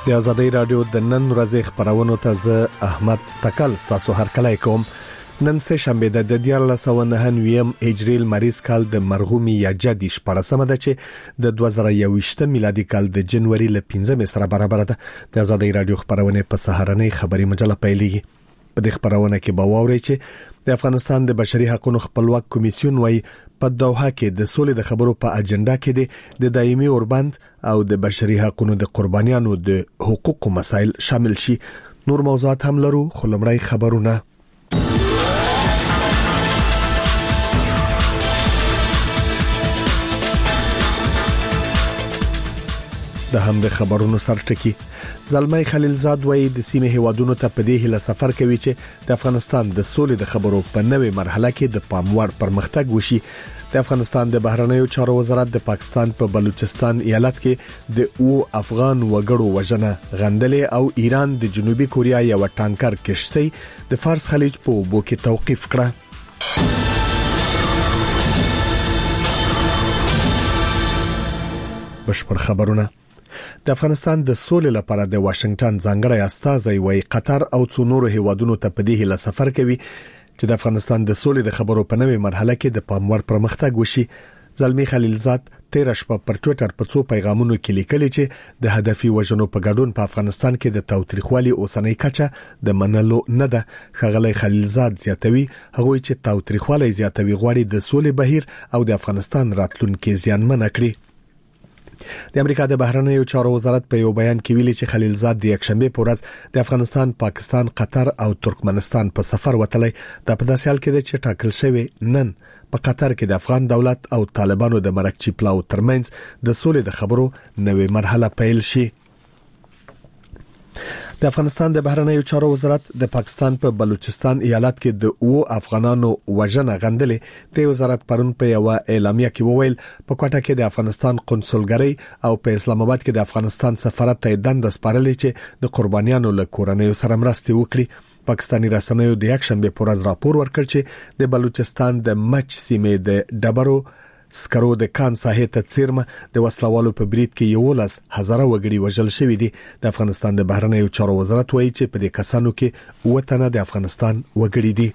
د آزادۍ رادیو د نن ورځې خبرونو ته زه احمد تکل تاسو هر کله کوم. نن سه شنبه د 1999 هجری مریض کال د مرغومی یا جدي شپږمه ده چې د 2021 میلادي کال د جنوري ل 15 سره برابر ده. د آزادۍ رادیو خبرونه په سهارنۍ خبري مجله پیلېږي. په دې خبرونه کې به واورئ چې د افغانستان د بشري حقوقو خپلواک کمیسیون وايي په دوحه کې د سولې د خبرو په اجنډا کې د دایمي اوربند او د بشري حقوقو د قربانیانو د حقوقو مسایل شامل شي. نور موضوعات هم لرو، خو لمړی خبرونه. د هم د خبرونو سرټکی زلمی خلیلزاد وایي د سیمه هیوادونو ته په دې هله سفر کوي چې د افغانستان د سولې د خبرو په نوې مرحله کې د پاموړ پرمختګ وشي. د افغانستان د بهرنیو چارو وزارت د پاکستان په بلوچستان ایالت کې د افغان وګړو وژنه غندلې او ایران د جنوبي کوریا یو ټانکر کشتۍ د فارس خلیج په اوبو کې توقيف کړه. بشپړ خبرونه. د افغانستان د سولې لپاره د واشنگټن ځانګړی استازی وایي قطر او څو نورو هیوادونو ته په دې هله سفر کوي چې د افغانستان د سولې د خبرو په نوې مرحله کې د پاموړ پرمختګ وشي. زلمی خلیلزاد تیر شپه پر ټوئیټر په څو پیغامونو کې لیکلي چې د هدفي وژنو په ګډون په افغانستان کې د تاوتریخوالي اوسنۍ کچه د منلو نه ده. خغلی خلیلزاد زیاتوي هغوی چې تاوتریخوالي زیاتوي غواړي د سولې بهیر او د افغانستان راتلونکي زیانمن کړي. د امریکا د بهرنیو چارو وزارت په یو بیان کې ویلي چې خلیلزاد د یکشنبه په ورځ د افغانستان، پاکستان، قطر او ترکمنستان په سفر وتلی. د په داسې حال کې چې ټاکل شوی نن په قطر کې د افغان دولت او طالبانو د مرکچی پلاو ترمنځ د سولې د خبرو نوې مرحله پیل شي. د افغانستان د بهرنیو چارو وزارت د پاکستان په بلوچستان ایالت کې د افغانانو وژنه غندلې. د وزارت پرون په یو اعلامیه کې وویل په کوټه کې د افغانستان قونسلګرۍ او په اسلام آباد کې د افغانستان سفارت ته دند سپارلې چې د قربانیانو له کورنیو سره مرسته وکړي. پاکستاني رسنیو د یکشنبه په ورځ راپور ورکړ چې د بلوچستان د مچ سیمې د ډبرو سکرو د کان ساحې ته څیرمه د وسلوالو په بریټ کې 11,000 وګړي وژل شوی دي. د افغانستان د بهرنیو چارو وزارت وایي چې په دې کسانو کې وطنه د افغانستان وګړي دي.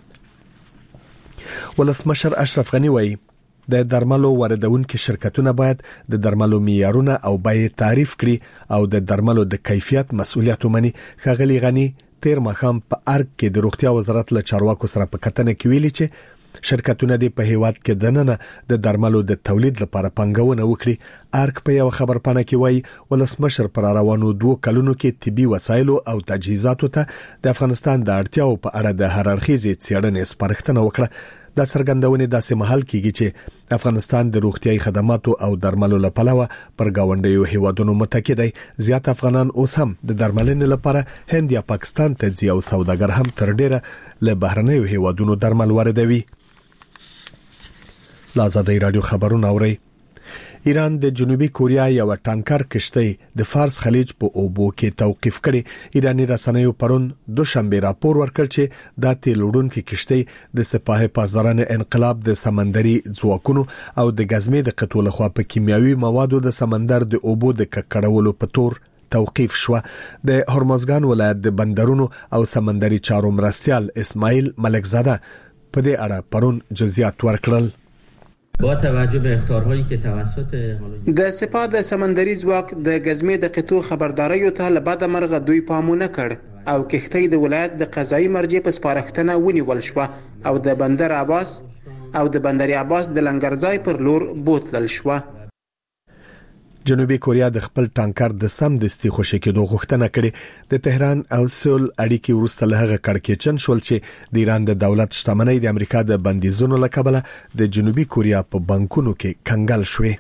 ولسمشر اشرف غنی وایي د درملو واردونکو شرکتونه باید د درملو معیارونه او بیې تعریف کړي او د درملو د کیفیت مسؤلیت ومني. خغلی غنی تیر مخام په ارګ کې د روغتیا وزارت له چارواکو سره په کتنه کې ویلي چې شرکتونه د په هیواد کې دننه د درملو د تولید لپاره پنګونه وکړي. ارګ په یو خبرپاڼه کې وایي ولسمشر پر روانو 2 کلونو کې طبي وسایل او تجهیزاتو ته د افغانستان د اړتیاو په اړه د هررخیزې څېړنې سپارښتنه وکړه. د څرګندونې داسې محل کېږي چې افغانستان د روغتيایي خدماتو او درملو لپاره پر گاونډیو هیوادونو متکی دی. زیات افغانان اوس هم د درملنې لپاره هند یا پاکستان ته ځي او سوداګر هم تر ډیره له بهرنیو هیوادونو درمل واردوي. آزادۍ رادیو خبرونه اوري. ایران د جنوبي کوریا یو ټانکر کشتۍ د فارس خلیج په اوبو کې توقيف کړي. ایرانی رسنیو پرون دوشنبه راپور ورکړ چې د تیل وړونکو کشتۍ د سپاه پاسداران انقلاب د سمندري ځواکونو او د غزمې د قطو لخوا په کیمیاوي موادو د سمندر د اوبو د ککړولو په تور توقيف شو. د هرمزګان ولایت د بندرونو او سمندري چارو مرستيال اسماعیل ملکزاده په دې اړه پرون جزئیات ورکړل. با توجه به اخطارهایی که توسط د سپاه د سمندري ځواک د غزمې د قطو خبرداري ته له بعد مرغه دوی پامونه کړ او کښتۍ د ولایت د قضایي مرجع په سپارښتنه ونیول شو او د بندر عباس د لنګرځای پر لور بوتلل شو. جنوبي کوریا د خپل ټانکر د سم دستي خوشی کېدو غوښتنه کړې. د تهران او سول اړیکې ورسته له هغه کړکېچن شول چې د ایران د دولت شتمنۍ د امریکا د بندیزونو له کبله د جنوبي کوریا په بانکونو کې کنګل شوې.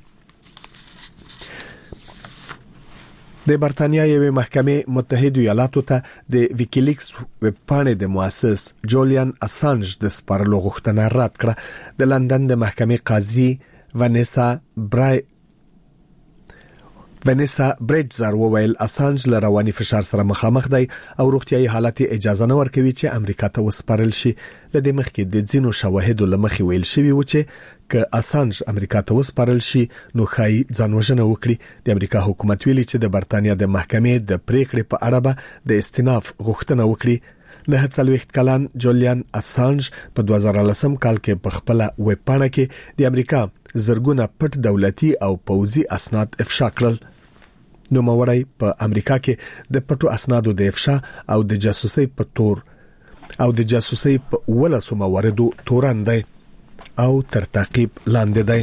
د برتانیا یوې محکمې متحده ایالاتو ته د ویکیلیکس ویب پاڼې د مؤسس جولیان اسانج د سپارلو غوښتنه رد کړه. د لندن د محکمې قاضي ونیسا ونیسا بریډزر وویل اسانج له رواني فشار سره مخامخ دی او روغتيایي حالت اجازه نه ورکوي چې امریکا ته وسپارل شي. لدې مخکې د ځینو شواهدو لمخې ویل شوی و چې که اسانج امریکا ته وسپارل شي نو خای ځانوژنه وکړي. د امریکا حکومت ویلي چې د برتانیا د محکمې د پریکړې په اړه به د استئناف غوښتنه وکړي. 49 کلن جولیان اسانج په 2010 کال کې په خپل ویب پاڼه کې د امریکا زرګونه پټ دولتي او پوځي اسناد افشا کړل. نو مورای په امریکا کې د پټو اسنادو د افشا او د جاسوسي په تور او د جاسوسي په ولسو مواردو تورن دی او تر تعقیب لاندې دی.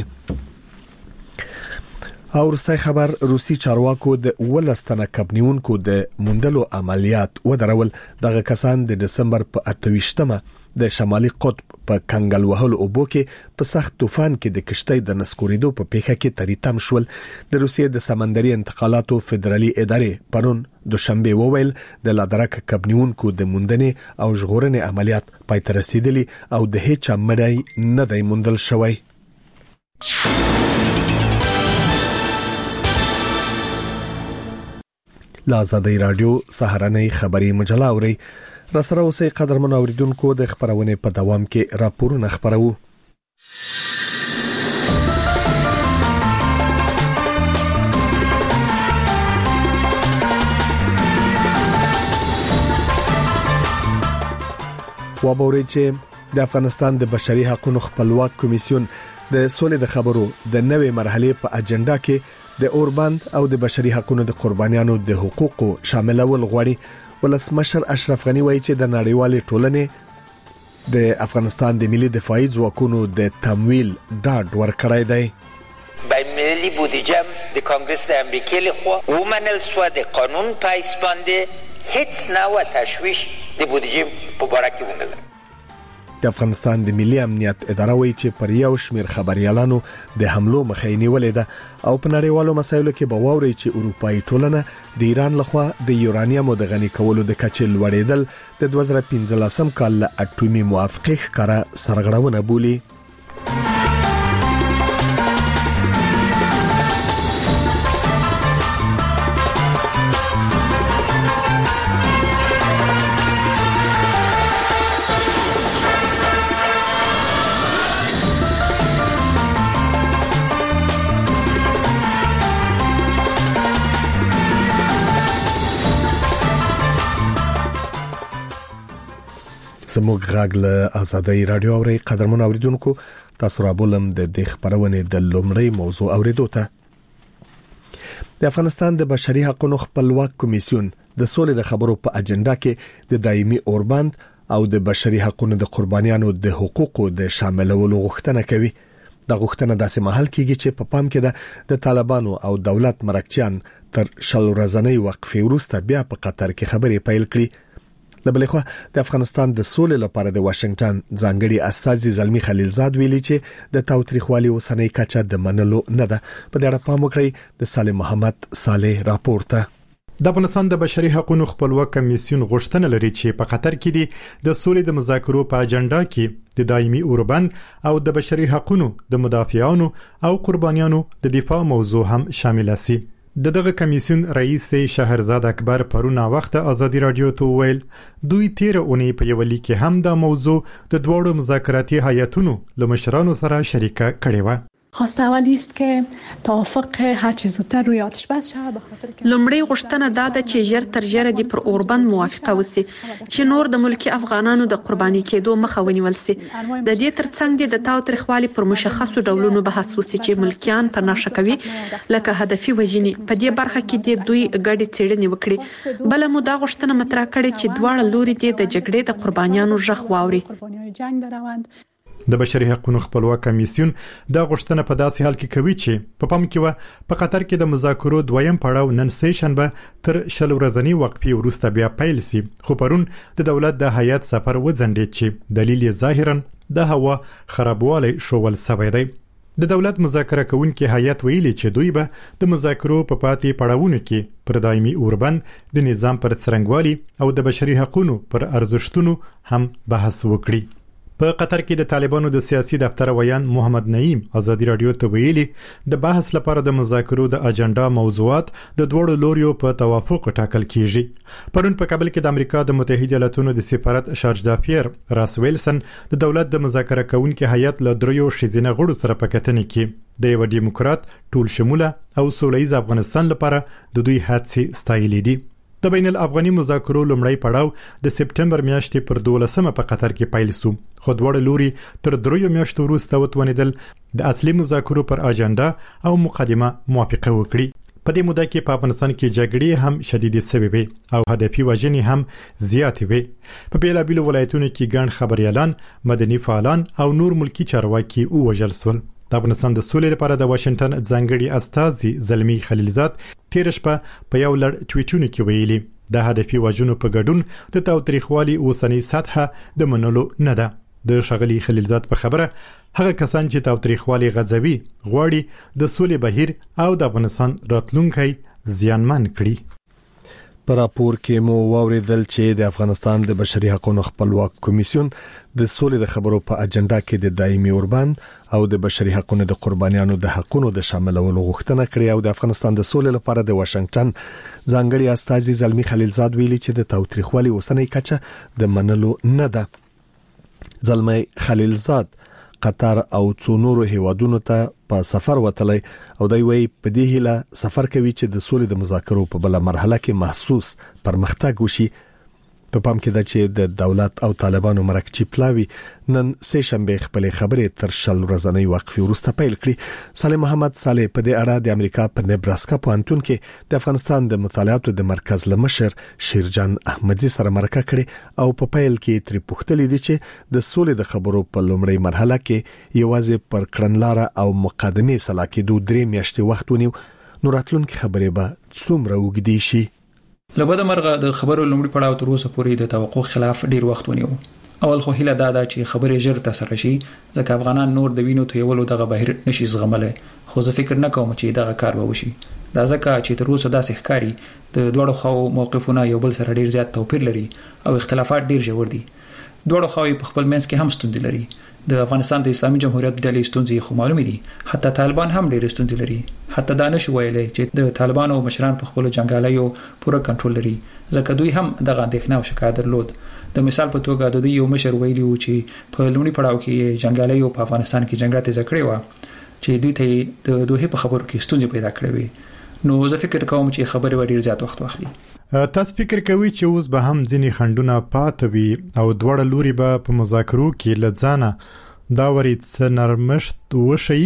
او ورستای خبر روسي چارواکو د ولستنه کبنیونکو د موندلو عملیات ودرول. دغه کسان د دسمبر په 28مه د شمالي قطب په کنګل وهلو اوبو کې په سخت طوفان کې د کشتۍ د نسکوریدو په پیښه کې تریتم شول. د روسیې د سمندري انتقالاتو فدرالي ادارې پرون دوشنبه وویل د لادرک کبنیونکو د موندنې او ژغورنې عملیات پای ته رسیدلي او د هیڅ مړی نه دی موندل شوی. لازادی رادیو سهارنۍ خبری مجله اوري. رسره اوسې قدرمن اوریدونکو د خبرونه په دوام کې راپورونه خبرو. وابوري چې د افغانستان د بشري حقوقو خپلواک کمیسیون د سولې د خبرو د نوې مرحله په اجنډا کې د اوربند او د بشري حقوقو د قربانیانو د حقوقو شاملول غواړي. ولسمشر اشرف غنی وایي چې د نړیوالې ټولنې د افغانستان د ملي دفاعي ځواکونو د تمویل ډاډ ورکړی دی. بین‌المللي بودجه د کانګرس د امریکا لخوا ومنل شو د قانون پایسبانده هیڅ نوع تشویش د بودجه په باره کې ونه لري. د افغانستان د ملي امنیت اداره وایي چې پر یو شمېر خبريالانو د حملو مخه نیولې ده او په نړیوالو مسایلو کې به واوري چې اروپאי ټولنه د ایران لخوا د یورانیم د غني کولو د کچې لوړېدل د 2015 کال له اټومي موافقه ښکارا سرغړونه بولي. زموږ غږ له آزادۍ رادیو اوري. قدرمن اوریدونکو تاسو را بولم د خبرونه د لومړی موضوع اوریدو ته. د افغانستان د بشري حقوقو خپلواک کمیسیون د سولې د خبرو په اجنډا کې د دایمي اوربند او د بشري حقوقو د قربانیانو د حقوقو د شاملولو غوښتنه کوي. د غوښتنه داسې محل کېږي چې په پام کې د طالبانو او دولت مرکچیان تر شل ورځنۍ وقفې وروسته بیا په قطر کې خبرې پیل کړې. د بلخوا د افغانستان د سولې لپاره د واشنگټن ځانګړي استازي زلمی خلیلزاد ویلي چې د تاوتریخوالي اوسنۍ کچه د منلو نه ده. په دې اړه پام وکړئ د سالم محمد صالح راپورته. د افغانستان د بشري حقوقو خپلواک کمیسیون غوښتنه لري چې په قطر کې د سولې د مذاکرو په اجنډا کې د دایمي اوربند او د بشري حقوقو د مدافعانو او قربانیانو د دفاع موضوع هم شامل شي. دغه کمیسیون رئیس شهرزاد اکبر پرونه وخت آزادی رادیو ته ویل دوی 13 اونۍ په یو لیک هم دا موضوع د دوړو مذاکراتي هیئتونو له مشرانو سره شریکه کړې و. خواسته اولی است که توافق هر چیز زودتر روی آتش بس شود به خاطر که لومړی غوښتنه دا ده چې ژر تر ژره د پر اوربند موافقه وسی چې نور د ملکی افغانانو د قرباني کېدو مخه ونیول سي. د دې ترڅنګ د تاوتریخوالي پر مشخصو ډولونو بحث وسی چې ملکیان په ناشه کوي لکه هدفي وژنې. په دې برخه کې د دوی ګډې څېړنې وکړي. بل مو دا غوښتنه مطرح کړې چې دواړه لوري د جګړې د قربانیانو ژغ واوري. د بشري حقوقو خپلواک کمیسیون دا غوښتنه په داسې حال کې کوي چې په پام کې و په قطر کې د مذاکرو دویم پړاو نن سه شنبه تر شل ورځنی وقفې وروسته بیا پیل شي. خو پرون د دولت د هیئت سفر وځنډید چې دلیل یې ظاهرا د هوا خرابوالی شوول سوی دی. د دولت مذاکره کوونکي هیئت ویلي چې دوی به د مذاکرو په پاتې پړاوونو کې پر دایمي اوربند د نظام پر څرنګوالي او د بشري حقوقو پر ارزښتونو هم بحث وکړي. په قطر کې د طالبانو د سیاسي دفتر ویان محمد نعیم ازادي رادیو ته ویلي د بحث لپاره د مذاکرو د اجنډا موضوعات د دوړو لوريو په توافق ټاکل کیږي. پرون په کابل کې د امریکا د متحده ایالاتونو د سفارت شارج دافیر راس ویلسن د دولت د مذاکره کوونکو هیئت له دریو شیزینه غړو سره په کتنې کې د یو دیموکرات ټول شموله او سولهییز افغانستان لپاره د دوی هڅې ستایلې دي. د بین الافغاني مذاکرو لومړی پړاو د سپټمبر میاشتې پر 12مه په قطر کې پیل شو، خو دواړه لوري تر 3 میاشتو وروسته وتوانیدل د اصلي مذاکرو پر اجنډا او مقدمه موافقه وکړي. په دې موده کې په افغانستان کې جګړې هم شدیدې شوې وي او هدفي وژنې هم زیاتې وي. په بیلابیلو ولایتونو کې ګڼ خبريالان، مدني فعالان او نور ملکی چارواکي وژل شول. د افغانستان د سولې لپاره د واشنگټن ځانګړي استازي زلمی خلیلزاد تیر شپه په یو لړ ټویټونو کې ویلي د هدفي وژنو په ګډون د تاوتریخوالي اوسنۍ سطحه د منلو نه ده. د شغلي خلیلزاد په خبره هغه کسان چې تاوتریخوالي غځوي غواړي د سولې بهیر او د افغانستان راتلونکي زیانمن کړي. پر راپور کې مو واوریدل چې د افغانستان د بشري حقوقو خپلواک کمیسیون د سولې د خبرو په اجنډا کې د دایمي اوربان او د بشري حقوقو د قربانیانو د حقوقو د شاملولو غوښتنه کړې او د افغانستان د سولې لپاره د واشنگټن ځانګړي استازي زلمی خلیلزاد ویلي چې د تاوتریخوالي اوسنۍ کچه د منلو نه ده. زلمی خلیلزاد قطر او څو نورو هیوادونو ته په سفر وتلی او دوی وی په دې هیله سفر کوي چې د سولې د مذاکرو په بل مرحله کې محسوس پرمختګ وشي. په پام کې ده چې د دولت او طالبانو مرکچی پلاوی نن سه شنبه خپل خبرې تر شل ورځې وقفې وروسته پیل کړې. صالح محمد صالح په دې اړه د امریکا په نبراسکا پوهنتون کې د افغانستان د مطالعاتو د مرکز لمشر شیرجان احمدزي سره مرکه کړې او په پیل کې تر پوښتنې دي چې د سولې د خبرو په لومړی مرحله کې یوازې پر کړنلاره او مقدمه سلا کې 2-3 میاشتې وخت ونیو، نو راتلونکي خبرې به څومره وګدي شي؟ لبد مرغه د خبرو لومړی پړاو تر اوسه پورې د توقع خلاف ډیر وخت ونیو. اول خو هیله دا چې خبرې ژر تر شي ځکه افغانان نور د وینو تویولو دغه بهیر نشي زغمله، خو زه فکر نه کوم چې دغه کار به وشي. دا ځکه چې تر اوسه داسې ښکاري د دوړو خو موقفونه یو بل سره ډیر زیات توپیر لري او اختلافات ډیر ژور دي. دوړو خو په خپل منځ کې هم ستونزې لري. د افغانستان د اسلامي جمهوریت د ډلې ستونزې خو معلومه دي، حتی طالبان هم ډېر ستونزې لري. حتی دا نشو ویلای چې د طالبانو مشران په خپل جنگالیو پوره کنټرول لري، ځکه دوی هم دغه اندېښنه او شکایت درلود. د مثال په توګه د دوی یو مشر ویلی و چې په لومړي پړاو کې جنگالیو په افغانستان کې جنگ راته ذکر و چې دوی ته د دوه په خبرو کې ستونزې پیدا کړې وي. نو زه فکر کوم چې خبرې ډېر زیات وخت واخلي. تاسو فکر کوئ چې اوس به هم ځینې خندونه پاتې وي او دوړه لوري به په مذاکرو کې لځانه دا ورې نرمښت وشي؟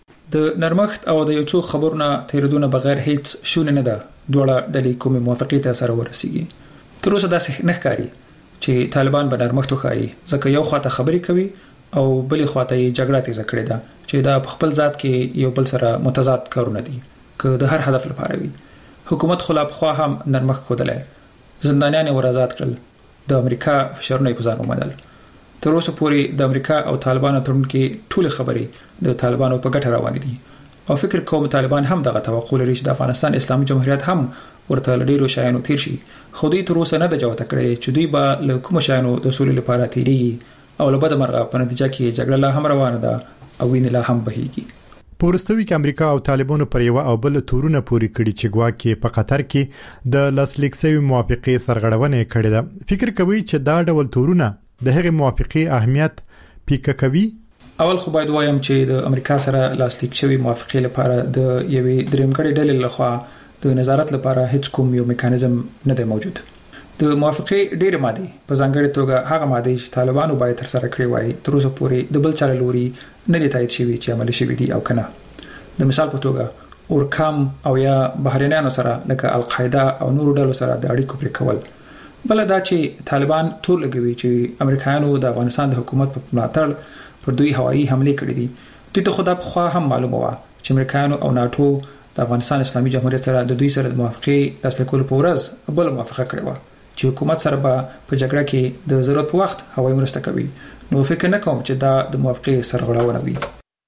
د نرمښت او د یو څو خبرونه تیرېدونه بغیر هیڅ شونه نه ده. دوړه ډلې کومه موافقه ته سره ورسیږي. تر اوسه داسې نه ښکاري چې طالبان به نرمښت وکړي، ځکه یو خواته خبرې کوي او بلې خواته یې جګړه ته ذکر ده چې دا په خپل ذات کې یو بل سره متضاد کارونه دي که د هر هدف لپاره وي. حکومت خلاف خوا هم نرمښت کودلې، زندانیان ور آزاد کړل، د امریکا فشارونه په ځان ومنل. تر اوسه پورې د امریکا او طالبانو ترمن کې ټول خبرې د طالبانو په ګټه روانې دي او فکر کوم طالبان هم دغه توقع لري چې د افغانستان اسلامي جمهوریت هم ورته ډیرو شایانو تیر شي. خو دوی تر اوسه نه د جوته کړی چې دوی به له کوم شایانو د سولې لپاره تیریږي او له بده مرغه په نتیجه کې جګړه لا هم روانه ده او وینې لا هم بهیږي. پورستوي کې امریکا او طالبانو پر یو او بل تورونه پوری کړي چې ګواکې په قطر کې د لاسلیکسوي موافقې سرغړونه کړې ده. فکر کوي چې دا ډول تورونه د هغه موافقې اهمیت پیکه کوي؟ اول خو باید وایم چې د امریکا سره لاسلیک شوی موافقې لپاره د یوې درېمګړې ډلې لخوا د نظارت لپاره هیڅ کوم یو میکانیزم نه دی موجود. د موافقې ډېر ماده په ځانګړي توګه هغه ماده چې طالبانو باید تر سره کړی وای تر اوسه پورې د بل چا لوري نه دی تایید شوی چې عملي شوی دی او کنه. د مثال په توګه اورکام او یا بهرنیانو سره لکه القاعده او نورو ډلو سره د اړیکو پرې کول. بل دا چې طالبان تور لګوي چې امریکایانو د افغانستان د حکومت په ملاتړ پر دوی هوایي حمله کړې دي. دوی ته خو دا خو هم معلومه و چې امریکایانو او ناتو د افغانستان اسلامي جمهوریت سره د دوی سره د موافقې لاسلیکولو په ورځ بل موافقه کړې و چې حکومت سره به په جګړه کې د ضرورت په وخت هوایي مرسته کوي. نو فکر نه کوم چې دا د موافقې سرغړونه وي.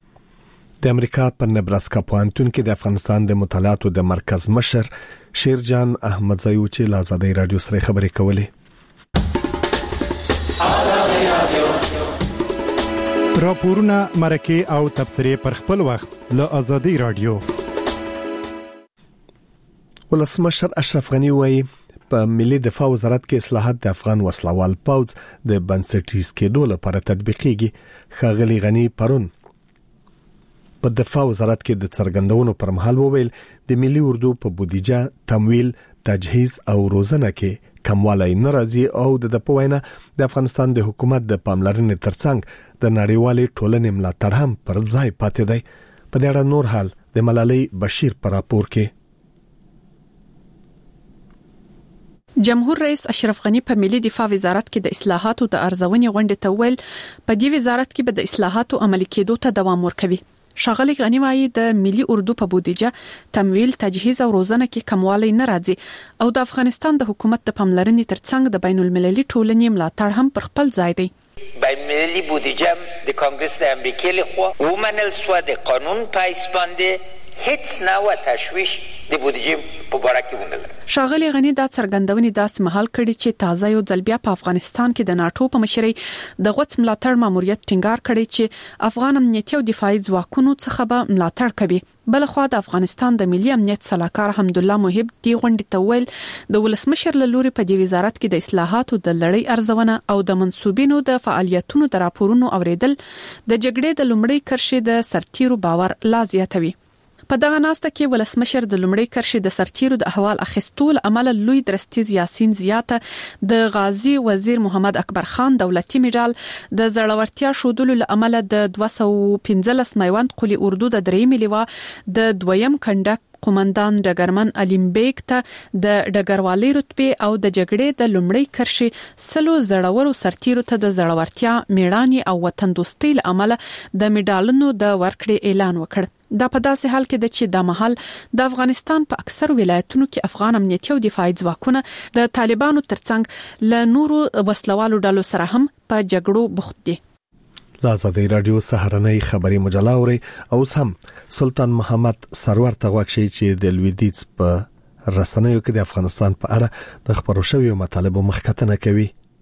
د امریکا په نبراسکا پوهنتون کې د افغانستان د مطالعاتو د مرکز مشر شیرجان احمدزي چې له آزادۍ رادیو سره خبرې کولې. راپورونه مرکه او تبصره پر خپل وخت له آزادي رادیو. ولسمشر اشرف غنی وایي په ملي دفاع وزارت کې اصلاحات د افغان وسلوال پوځ د بنسټیز کېدو لپاره تطبیقيږي. ښاغلي غنی پرون په دفاع وزارت کې د څرګندونو پر مهال وویل د ملي اردو په بودیجه، تمویل، تجهیز او روزنه کې کموالی ناراضي او د پوینه د افغانستان د حکومت د پاملرنې ترڅنګ د نړیوالې ټولنې ملاتړ هم پر ځای پاتې دی. په دې اړه نور حال د ملالۍ بشیر پر راپور کې. جمهور رئیس اشرف غنی په ملي دفاع وزارت کې د اصلاحاتو د ارزونې غونډې ته ویل په دې وزارت کې به د اصلاحاتو عملي کېدو ته دوام ورکوي. ښاغلي غنی وايي د ملي اردو په بودیجه، تمویل، تجهیز او روزنه کې کموالی نه راځي او د افغانستان د حکومت د پاملرنې ترڅنګ د بین المللي ټولنې ملاتړ هم پر خپل ځای دی. بین المللی بودجه د کانگریس د امریکا لخوا ومنل سو د قانون پایسبانده هیڅ نوع تشویش د بودجه په باره کې ونه لري. ښاغلي غنی دا څرګندونې داسې مهال کړي چې تازه یو ځل بیا په افغانستان کې د ناتو په مشرۍ د غوڅ ملاتړ ماموریت ټینګار کړي چې افغان امنیتي او دفاعي ځواکونو څخه به ملاتړ کوي. بلخوا د افغانستان د ملي امنیت صلاحکار حمدالله محب دی غونډې ته ویل د ولسمشر له لوري په دې وزارت کې د اصلاحاتو د لړۍ ارزونه او د منسوبینو د فعالیتونو د راپورونو اوریدل د جګړې د لومړۍ کرښې د سرتیرو باور لا زیاتوي. په دغه ناسته کې ولسمشر د لومړۍ کرښې د سرتیرو د احوال اخیستول عمل لوی درستیز یاسین زیاته د غازی وزیر محمد اکبر خان دولتي میډال د زړورتیا شودلو عمل د 215 میوند قلی اردو د درېمې لیوا د دویم کندک قومندان ډګرمن علیم بیگ ته د ډګروالۍ رتبه او د جګړې د لومړۍ کرښې سلو زړورو سرتیرو ته د زړورتیا، میړانې او وطن دوستۍ عمل د میډالونو د ورکړې اعلان وکړ. دا په داسې حال کې د چې د محل د افغانستان په اکثر ولایتونو کې افغان امنیتي او دفاعي ځواکونه د طالبانو ترڅنګ له نورو وسلوالو ډلو سره هم په جګړو بوخت دي. آزادي رادیو سهارنۍ خبري مجله اوري او هم سلطان محمد سرور تغوک شي چې د لویدیز په رسنیو کې د افغانستان په اړه د خبرو شویو مطالبو مخکتنه کوي.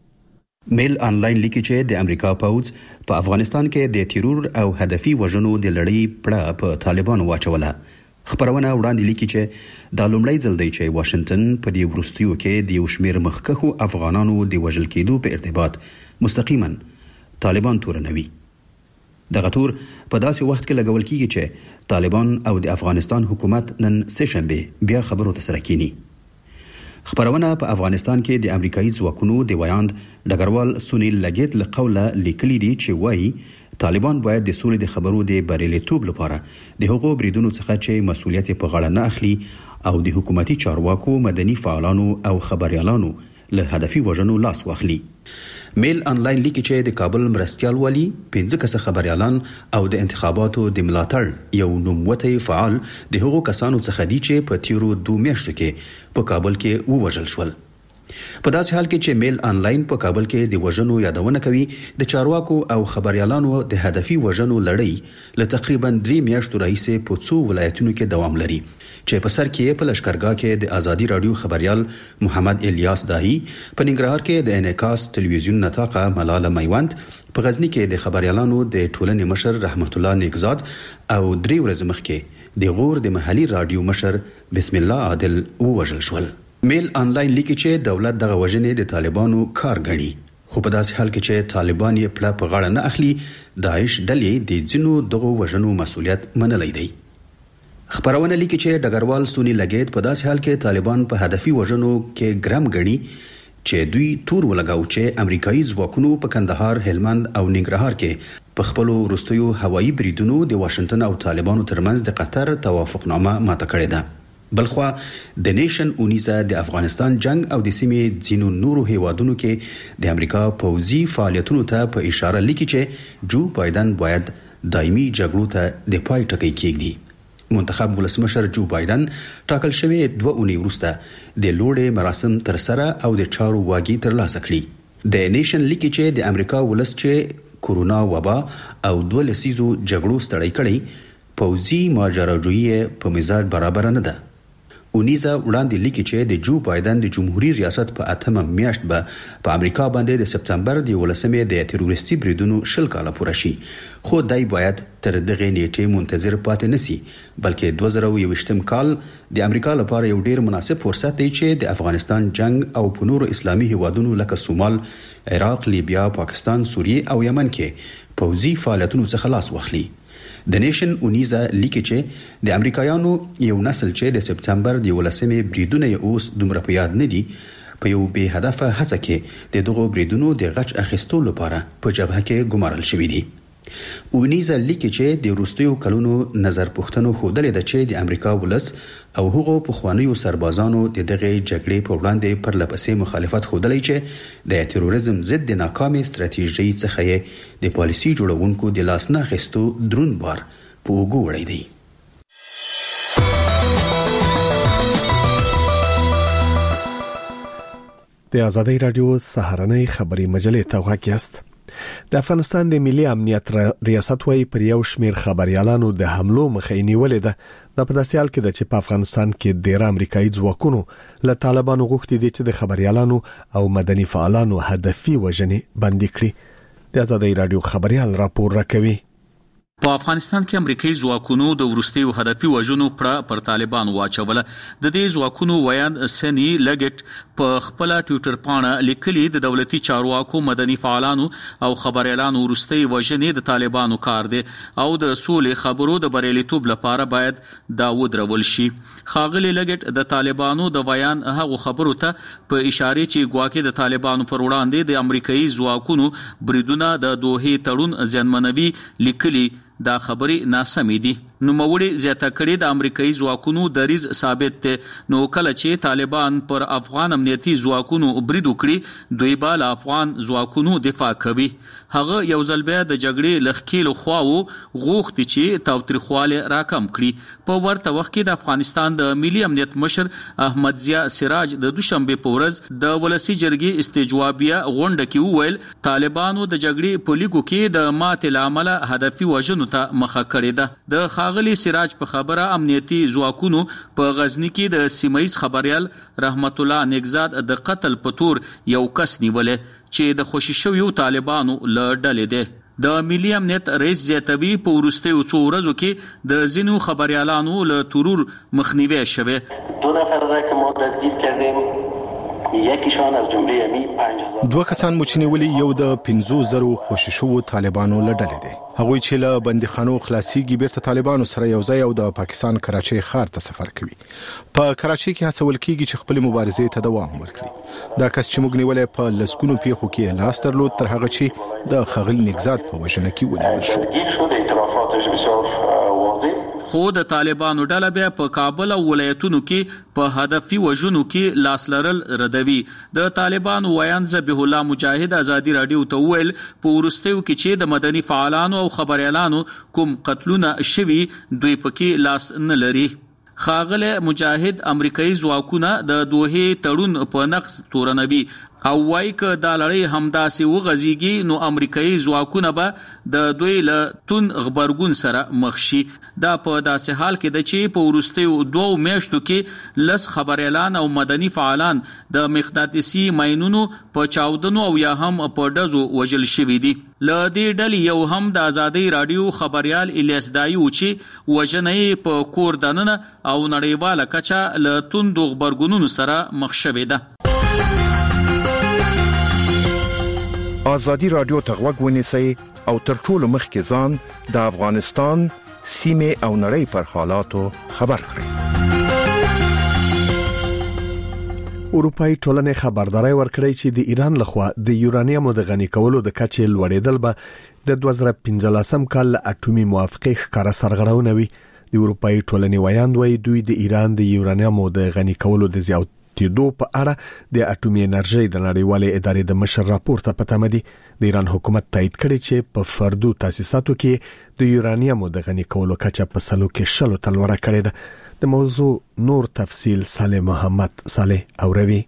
میل آنلاین لیکي چې د امریکا پوځ په افغانستان کې د تیرور او هدفي وژنو د لړۍ پړه په طالبانو واچوله. خبرونه وړاندې لیکي چې د لومړی ځل دی چې واشنگټن په دې وروستیو کې د یو شمېر مخکښو افغانانو د وژل کېدو په ارتباط مستقیما طالبان تورنوي. دغه تور په داسې وخت کې لګول کیږي چې طالبان او د افغانستان حکومت نن سه شنبه بیا خبرو ته سره کینی. خبرونه په افغانستان کې د امریکایي ځواکونو د ویاند ډګروال سونیل لګیت له قوله لیکلي دي چې وایي طالبان باید د سولې د خبرو د بریالیتوب لپاره د هغو بریدونو څخه چې مسؤلیت په غاړه نه اخلي او د حکومتي چارواکو، مدني فعالانو او خبريالانو له هدفي وژنو لاس واخلي. میل آنلاین لیکي چې د کابل مرستیال والی 15 کسه خبريالان او د انتخاباتو د ملاتړ یو نوموتی فعال د هغو کسانو څخه دي چې په تیرو 2 میاشتو کې په کابل کې ووژل شول. په داسې حال کې چې میل آنلاین په کابل کې د وژنو یادونه کوي، د چارواکو او خبريالانو د هدفي وژنو لړۍ له تقریبا 3 میاشتو راهیسې په څو ولایتونو کې دوام لري چې په سر کې په لشکرګاه کې د آزادي رادیو خبريال محمد الیاس داهی، په ننګرهار کې د انعکاس ټلویزیون نطاقه ملاله میوند، په غزنی کې د خبريالانو د ټولنې مشر رحمت الله نیکزاد او 3 ورځې مخکې د غور د محلي رادیو مشر بسم الله عادل ووژل شول. میل آنلاین لیکي چې دولت دغه وژنې د طالبانو کار غني، خو په داسې حال کې چې طالبان یې پلا په غاړه نه اخلي، داعش ډلې د ځینو دغه وژنو مسؤلیت منلی دی. خبرونه لیکي چې ډګروال سونی لګیت په داسې حال کې طالبان په هدفي وژنو کې ګرم غني چې دوی تور ولګاو چې امریکایي ځواکونو په کندهار، هلمند او ننګرهار کې په خپل وروستیو هوایي بریدونو د واشنگټن او طالبانو ترمنځ د قطر توافقنامه ماته کړې ده. بلخوا د نیشن اونیزه د افغانستان جنگ او د سیمې ځینو نورو هیوادونو کې د امریکا پوځي فعالیتونو ته په اشاره لیکي چې جو بایدن باید دایمي جګړو ته د پای ټکی کېږدي. منتخب ولسمشر جو بایدن ټاکل شوی 2 اونۍ وروسته د لوړې مراسم تر سره او د چارو واګي ترلاسه کړي. د نیشن لیکي چې د امریکا ولس چې کورونا وبا او 2 لسیزو جګړو ستړی کړي، پوځي ماجراجویي په مزاج برابر نه ده. اونیزا وړاندې لیکي چې د جو بایدن د جمهوریت ریاست په 8مه میاشت په امریکا باندې د سپتمبر د 18مې د تروریستي بریدونو 10 کاله پوره شي، خو دای باید تر دغه نیټه منتظر پاتې نسی، بلکې 2021م کال د امریکا لپاره یو ډیر مناسب فرصت دی چې د افغانستان جنگ او په نورو اسلامي هیوادونو لکه سومال، عراق، لیبیا، پاکستان، سوریه او یمن کې پوځي فعالیتونو څخه خلاص واخلي. د نیشن اونیزا لیکي چې د امریکایانو یو نسل چې د سپتمبر د 18مې بریدونه اوس دومره په یاد نه دي، په یو به هدفه هڅه کې د دغو بریدونو د غچ اخیستلو لپاره په جبهه کې ګمارل شوی دي. اونیزا لیکي چې د وروستیو کلونو نظر پوښتنو ښودلې ده چې د امریکا ولس او هغو پخوانیو سربازانو د دغه جګړې په وړاندې پر لپسې مخالفت ښودلی چې د تروریزم ضد د ناکامې ستراتیژۍ څخه یې د پالیسي جوړونکو د لاس نه اخیستو درون بار په اوږو وړی دی. د ازادۍ رادیو سهارنۍ خبري مجلې ته وګورئ. د افغانستان د ملي امنیت ریاست وايي پر یو شمیر خبريالانو د حملو مخه نیولې ده. د پداسي حال کې د چې په افغانستان کې ډیر امریکایي ځواکونو له طالبانو غوښتي دي چې د خبريالانو او مدني فعالانو هدفي وژنې بندي کړي. د ازادۍ رادیو خبريال راپور راکوي. په افغانستان کې امریکایي ځواکونو د ورستیو هدفي وژنو پر طالبان واچوله. د دې ځواکونو ویان سنی لګټ په خپل ټوئیټر باندې لیکلي د دولتي چارواکو، مدني فعالانو او خبريالانو ورستي وژنې د طالبانو کار دی او د سولې خبرو د بریالیتوب لپاره باید دا ودرول شي. خاغلی لګټ د طالبانو د ویان هغه خبرو ته په اشاره چې ګواکې د طالبانو پر وړاندې د امریکایي ځواکونو بریدونه د دوه تړون ځنمنوي لیکلي دا خبري ناسمې دي. نو موړي زیاته کړي د امریکایي ځواکونو دریز ثابت ته نو کله چې طالبان پر افغان امنیتي ځواکونو برید وکړي دوی بال افغان ځواکونو دفاع کوي. هغه یو ځل بیا د جګړې لخکېلو خواو غوښتي چې تاوتریخواله راکم کړي. په ورته وخت کې د افغانستان د ملي امنیت مشر احمد ضیاء سراج د دوشنبه په ورځ د ولسی جرګې استجوابیه غونډه کې وویل طالبانو د جګړې په لیګو کې د ماتې لامل هدفي وژنو ته مخه کړې ده. د خاغلی سراج په خبره امنیتي ځواکونو په غزنی کې د سیمایي خبريال رحمت الله نگزاد د قتل په تور یو کس نیولې چې د خوشی شویو طالبانو له ډلې ده. د ملي امنیت رئیس زیاتوي په ورستیو څو ورځو کې د زینو خبريالانو له ترور مخنیوي شوه. 2 نفر را که ما دستگیر کردیم، یکیشان از جمله امی 5000 دوه کسان مچنیولي، یو د 15000 خوششو طالبانو لړل دي. هغوی چې له بندیخانو خلاصيږي بیرته طالبانو سره یو ځای او د پاکستان کراچۍ ښار ته سفر کوي. په کراچۍ کې هڅول کیږي چې خپل مبارزې ته دوام ورکړي. دا کس چې موږ نیولې په لسکونو پیښو کې لاس درلود تر هغه چې د خغل نگزاد په وژنه کې ونیول شو. خو د طالبانو ډله بیا په کابل او ولایتونو کې په هدفي وژنو کې لاس لرل ردوي. د طالبانو ویان ذبیح الله مجاهد ازادي رادیو ته ویل په ورستیو کې چې د مدني فعالانو او خبريالانو کوم قتلونه شوي دوی پکې لاس نه لري. خاغله مجاهد امریکایي ځواکونه د دوه تړون په نقص تورنوي او وايي ک د لړۍ همداسي وغزيږي نو امریکایي ځواکونه به د دوی له تون خبرګون سره مخ شي. دا په داسې حال کې د چې په ورستیو 2 میاشتو کې لس خبريالان او مدني فعالان د مقناطیسي ماینونو په چاودنو او یا هم په ډزو وژل شوي دي. له دې ډلې یو هم د ازادۍ رادیو خبريال الیاس دایو چې وژنې په کور دننه او نړیواله کچه له توندو خبرګونونو سره مخ شوې ده. ازادي رادیو ته غوږ ونیسئ او تر ټولو مخکې ځان د افغانستان سیمه او نړۍ پر حالاتو خبر کړئ. اروپאי ټولنې خبرداري ورکړی چې د ایران لخوا د یورانیم د غني کولو د کچې لوړېدل به د 2015 کال اټومي موافقه ښکارا سرغړونه وي. د اروپאי ټولنې ویاند وایي دوی د ایران د یورانیم د غني کولو د زیاتېدو په اړه د اټومي انرژي د نړیوالې ادارې د مشر راپور ته پته مدي. د ایران حکومت تایید کړی چې په فردو تاسیساتو کې د یورانیم د غني کولو کچه په سلو کې 10 تلوړه کړې ده. د موضوع نور تفصيل صالح محمد صالح اوروي.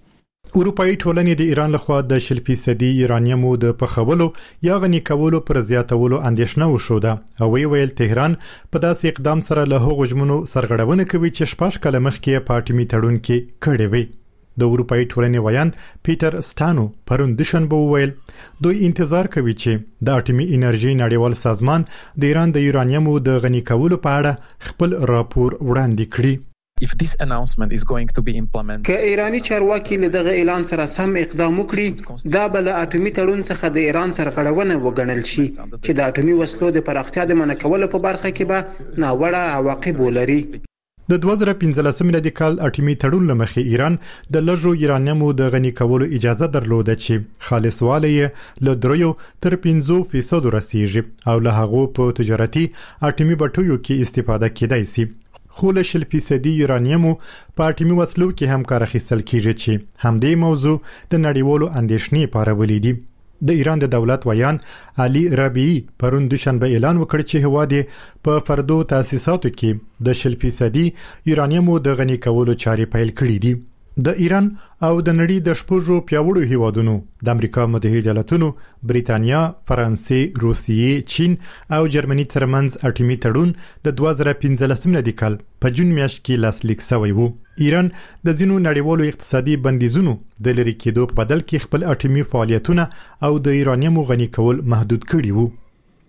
اروپאי ټولنې د ایران لخوا د 10% یورانیمو د پخولو یا غني کولو پر زیاتولو اندیشنه وشوده او ویل تهران په داسې اقدام سره له هغو ژمنو سرغړونه کوي چې شپږ کاله مخکې په اټومي تړون کې کړې وي. د اروپאי ټولنې ویان پیټر سټانو پرون دوشنبه وویل دوی انتظار کوي چې د اټومي انرژي نړیوال سازمان د ایران د یورانیمو د غني کولو په اړه خپل راپور وړاندې کړي. If this announcement is going to be implemented که ایرانی چارواکي له دغه اعلان سره سم اقدام وکړي دا بل اټومي تړون څخه د ایران سرغړونه وګڼل شي چې د اټومي وسلو د پراختیا د منع کولو په برخه کې به ناوړه عواقب ولري. د 2015 میلادي کال اټومي تړون لمخې ایران د لږو یورانیمو د غني کولو اجازه درلوده چې خالصواله یې له 3 تر 5% رسیږي او له هغه په تجارتي اټومي بټیو کې استفاده کېدای شي. خو له 10% یورانیمو په اټومي وسلو کې هم کار اخیستل کیږي چې همدې موضوع د نړیوالو اندیشنې پارولې دي. د ایران د دولت ویان علي ربیعي پرون دوشنبه اعلان وکړ چې هواد په فردو تاسیساتو کې د 10% یورانیمو د غني کولو چارې پیل کړې دي. د ایران او د نړۍ د شپږو پیاوړو هیوادونو د امریکا متحده ایالاتونو، بریتانیا، فرانسې، روسیې، چین او جرمني ترمنځ اټومي تړون د 2015 میلادي کال په جون میاشت کې لاسلیک شوی و. ایران د ځینو نړیوالو اقتصادي بندیزونو د لري کېدو په بدل کې خپل اټومي فعالیتونه او د یورانیمو غني کول محدود کړي وو.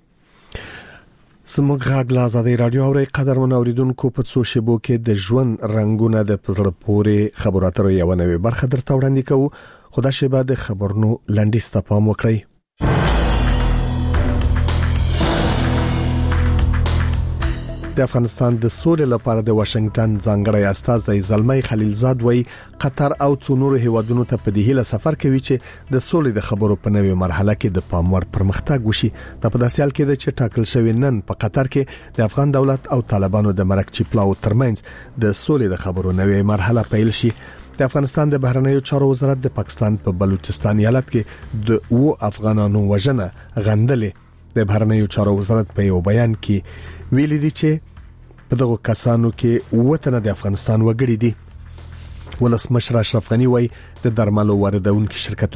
سمګ غاګ لا آزادي رادیو اوري قدر منوریدونکو په څو شیبو کې د ژوند رنگونه د پزړه پورې خبرو اترو یو نوې برخه درته وړاندې کوو. خدا شیبه د خبرونو لنډیز ته پام وکړئ. د افغانستان د سولې لپاره د واشنگټن ځانګړی استازی زلمي خلیلزاد وای قطر او څو نور هیوادونو ته په دې هیله سفر کوي چې د سولې د خبرو په نوې مرحله کې د پاموړ پرمختګ وشي. د پداسیال کې د چټاکل شوی نن په قطر کې د افغان دولت او طالبانو د مرکچی پلاو ترمنځ د سولې د خبرو نوې مرحله پیل شي. د افغانستان د بهرنیو چارو وزارت د پاکستان په بلوچستان ایالت کې د افغانانو وژنه غندلې. د بهرنیو چارو وزارت په یو بیان کې ویلي دي چې په دغه کسانو کې وطن د افغانستان وګړي دي. ولسمشر اشرف غنی وای د درملو واردونکو شرکتونو